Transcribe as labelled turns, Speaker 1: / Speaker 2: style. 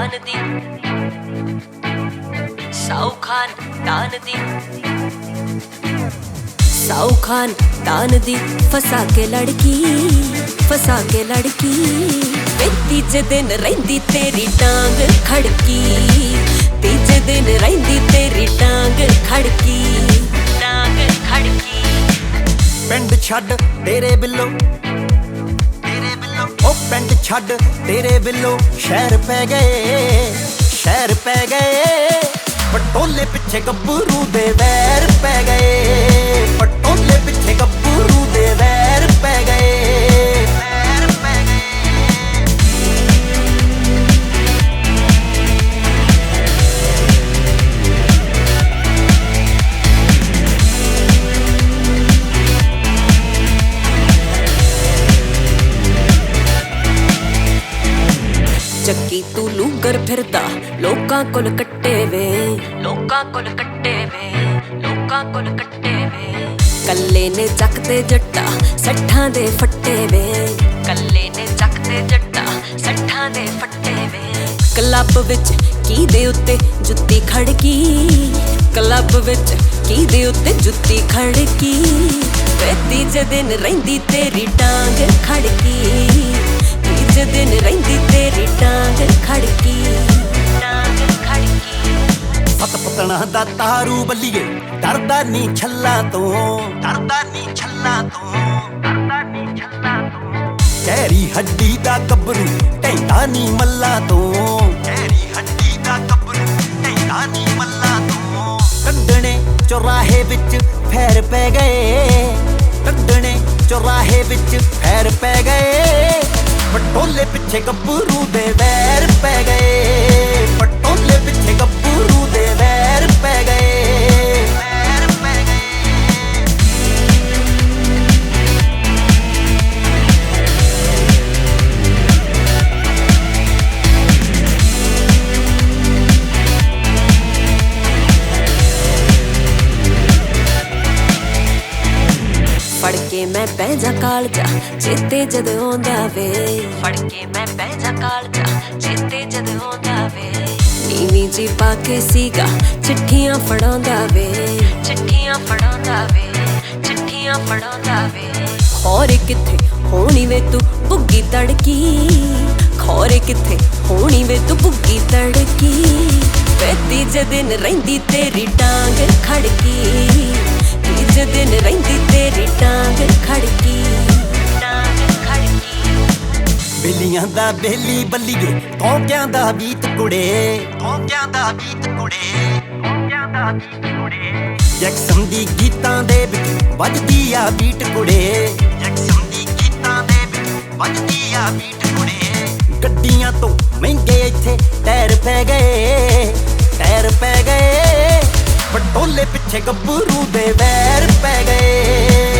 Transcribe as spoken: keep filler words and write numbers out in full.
Speaker 1: दान दी, साऊ खान दान दी, साऊ खान दान दी। फसा के लड़की, फसा के लड़की, तीजे दिन रहिंदी तेरी टांग खड़की, तीजे दिन रहिंदी तेरी टांग खड़की, टांग खड़की।
Speaker 2: पिंड छड्ड तेरे बिल्लो, ओ पिंड छड्ड तेरे बिल्लो, शहर पै गए, शहर पै गए। पटोले पिछे गब्बरू दे वैर पै गए, पटोले पिछे गब्बरू दे वैर पै गए, वैर पै गए।
Speaker 1: ਚੱਕੀ ਤੂੰ ਲੂਗਰ ਫਿਰਦਾ ਲੋਕਾਂ ਕੋਲ ਕੱਟੇ ਵੇ, ਲੋਕਾਂ ਕੋਲ ਕੱਟੇ ਵੇ, ਲੋਕਾਂ ਕੋਲ ਕੱਟੇ ਵੇ। ਕੱਲੇ ਨੇ ਚੱਕਦੇ ਜੱਟਾ ਸੱਠਾਂ ਦੇ ਫੱਟੇ ਵੇ, ਕੱਲੇ ਨੇ ਚੱਕਦੇ ਜੱਟਾ ਸੱਠਾਂ ਦੇ ਫੱਟੇ ਵੇ। ਕਲੱਬ ਵਿੱਚ ਕੀ ਦੇ ਉੱਤੇ ਜੁੱਤੀ ਖੜਕੀ, ਕਲੱਬ ਵਿੱਚ ਕੀ ਦੇ ਉੱਤੇ ਜੁੱਤੀ ਖੜਕੀ। ਵੇ ਤੀਜੇ ਦਿਨ ਰਹਿੰਦੀ ਤੇਰੀ ਟਾਂਗ ਖੜਕੀ, ਤੀਜੇ ਦਿਨ ਰਹਿੰਦੀ ਤੇਰੀ ਟਾਂਗ ਖੜਕੀ, ਟਾਂਗ ਖੜਕੀ।
Speaker 2: ਸੱਤ ਪਤਣਾ ਦਾ ਤਾਰੂ ਬੱਲੀਏ, ਡਰਦਾ ਨੀ ਛੱਲਾ ਤੋਂ, ਡਰਦਾ ਨੀ ਛੱਲਾ ਤੋਂ, ਡਰਦਾ ਨੀ ਛੱਲਾ ਤੋਂ। ਚੈਰੀ ਹੱਡੀ ਦਾ ਗੱਭਰੂ ਢੈਂਦਾ ਨੀ ਮੱਲਾ ਤੋਂ, ਚੈਰੀ ਹੱਡੀ ਦਾ ਗੱਭਰੂ ਢੈਂਦਾ ਨੀ ਮੱਲਾ ਤੋਂ। ਕੱਢਣੇ ਚੁਰਾਹੇ ਵਿੱਚ ਫੇਰ ਪੈ ਗਏ, ਕੱਢਣੇ ਚੁਰਾਹੇ ਵਿੱਚ ਫੇਰ ਪੈ ਗਏ। ਪਟੋਲੇ ਪਿੱਛੇ ਗੱਭਰੂ ਦੇ ਵੈਰ ਪੈ ਗਏ, ਪਟੋਲੇ ਪਿੱਛੇ ਗੱਭਰੂ ਦੇ ਵੈਰ ਪੈ ਗਏ, ਵੈਰ ਪੈ ਗਏ।
Speaker 1: ਫੜ ਕੇ ਮੈਂ ਬਹਿ ਜਾ ਕਾਲਜਾ ਚੇਤੇ ਜਦ ਆਉਂਦਾ ਵੇ, ਫੜ ਕੇ ਮੈਂ ਬਹਿ ਜਾ ਕਾਲਜਾ ਚੇਤੇ ਜਦ ਆਉਂਦਾ ਵੇ। ਨੀਵੀਂ ਜੀ ਪਾ ਕੇ ਸੀਗਾ ਚਿੱਠੀਆਂ ਫੜਾਉਂਦਾ ਵੇ, ਚਿੱਠੀਆਂ ਫੜਾਉਂਦਾ ਵੇ, ਚਿੱਠੀਆਂ ਫੜਾਉਂਦਾ ਵੇ। ਖੋਰੇ ਕਿੱਥੇ ਹੋਣੀ ਵੇ ਤੂੰ ਬੁੱਗੀ ਤੜਕੀ, ਖੋਰੇ ਕਿੱਥੇ ਹੋਣੀ ਵੇ ਤੂੰ ਬੁੱਗੀ ਤੜਕੀ। ਵੇ ਤੀਜੇ ਦਿਨ ਰਹਿੰਦੀ ਤੇਰੀ ਟਾਂਗ ਖੜਕੀ, ਤੀਜੇ ਦਿਨ ਰਹਿੰਦੀ ਤੇਰੀ ਟਾਂਗ ਖੜਕੀ, ਟਾਂਗ ਖੜਕੀ।
Speaker 2: ਬੇਲੀਆਂ ਦਾ ਬੇਲੀ ਬੱਲੀਏ, ਤੌਂਕਿਆਂ ਦਾ ਬੀਤ ਕੁੜੇ, ਤੌਂਕਿਆਂ ਦਾ ਬੀਤ ਕੁੜੇ, ਤੌਂਕਿਆਂ ਦਾ ਬੀਤ ਕੁੜੇ। ਜੈਕਸਨ ਦੀ ਗੀਤਾਂ ਦੇ ਵਿੱਚ ਵੱਜਦੀ ਆ ਬੀਟ ਕੁੜੇ, ਜੈਕਸਨ ਦੀ ਗੀਤਾਂ ਦੇ ਵਿੱਚ ਵੱਜਦੀ ਆ ਬੀਟ ਕੁੜੇ। ਗੱਡੀਆਂ ਤੋਂ ਮਹਿੰਗੇ ਇੱਥੇ ਟਾਇਰ ਪੈ ਗਏ, ਟਾਇਰ ਪੈ ਗਏ। ਪਟੋਲੇ ਪਿੱਛੇ ਗੱਭਰੂ ਦੇ ਵੈਰ ਪੈ ਗਏ।